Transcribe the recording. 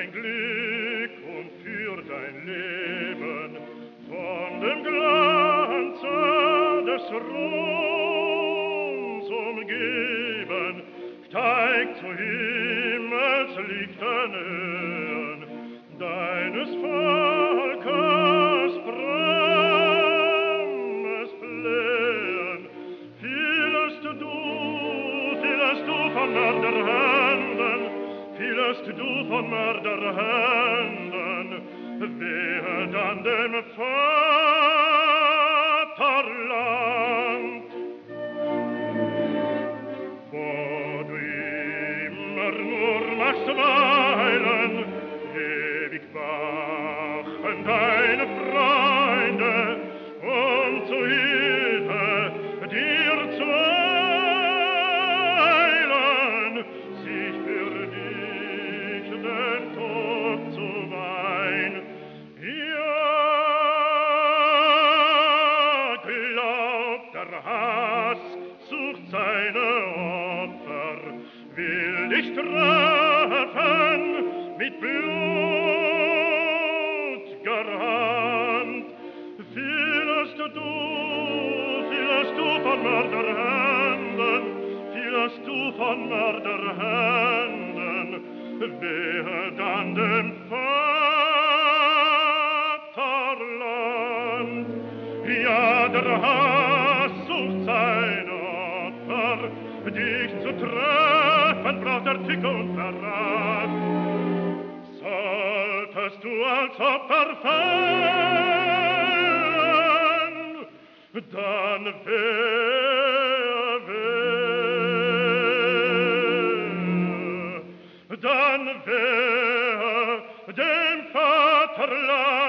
dein Glück und für dein Leben von dem Glanze des Ruhms umgeben, steigt zu Himmelslichten Höhen deines Volkes frommes Flehen. Fielest du von Mörderhänden, fielest du von Mörderhänden, wehe dann dem Vaterland, wo du immer nur machst weilen, ewig wachen deine Freunde, um zu Hilfe dir zu eilen, sich für dich den Tod zu weihen. Ja, glaubt der Hass sucht seine Opfer, will dich treffen mit blutger Hand. Fielest du von Mörderhänden, fielest du von Mörderhänden, wehe dann dem Vaterland. Ja, der Hass sucht sein Opfer, dich zu treffen braucht er Tücke und Verrat. Solltest du als Opfer fallen, dann wehe dem Vaterland.